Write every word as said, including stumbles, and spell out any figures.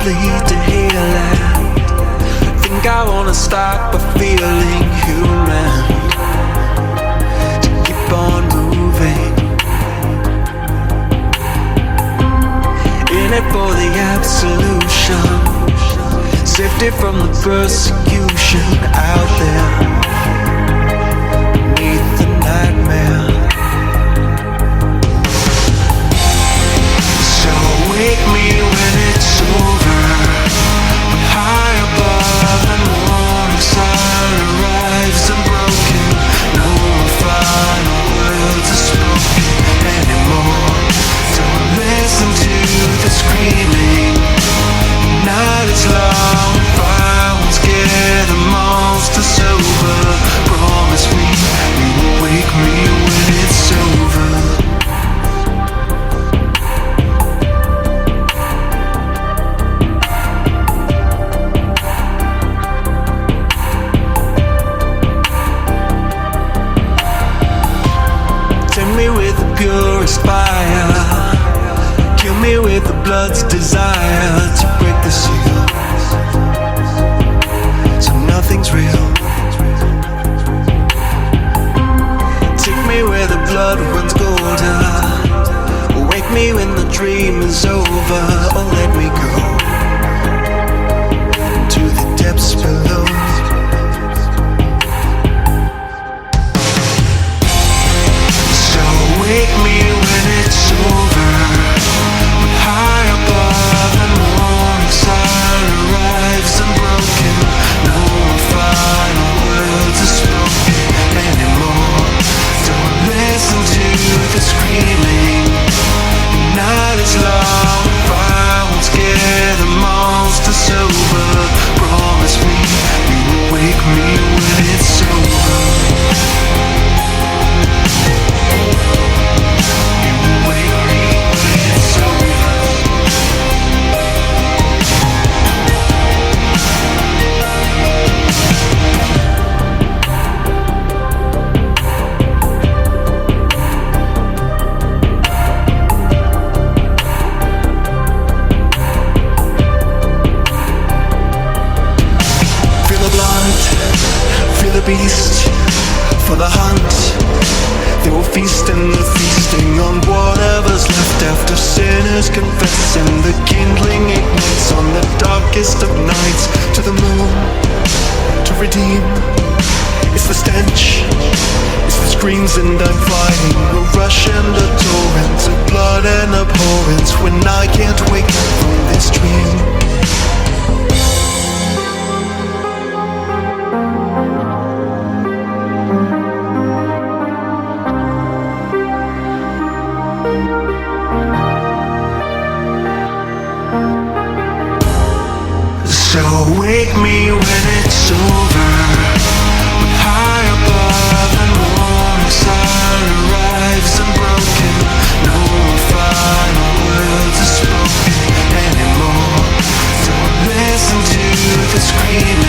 lead to healing. Think I wanna start by feeling human, to keep on moving, in it for the absolution, safety from the persecution out there beneath the nightmare. So wake me when it's over, high above and morning sun arrives unbroken. No final words are spoken anymore. Don't listen to the screaming. Night is long, fire won't scare the monsters over. Promise me you will wake me when it's over. With the purest fire, kill me with the blood's desire to break the seal, so nothing's real. Take me where the blood runs colder, wake me when the dream is over, or let me go to the depths below. Wake me when it's over, high above and morning sun arrives unbroken. No final words are spoken anymore. Don't listen to the screaming. Night is long, fire won't scare the monsters over. Promise me you will wake me when it's over. Beast for the hunt. They will feast and the feasting on whatever's left after sinners confess, and the kindling ignites on the darkest of nights to the moon to redeem. It's the stench, it's the screams, and I'm fighting a rush and a torrent of blood and abhorrence when I can't wake up from this dream. So wake me when it's over, high above and morning sun arrives unbroken. No final words are spoken anymore. Don't listen to the scream.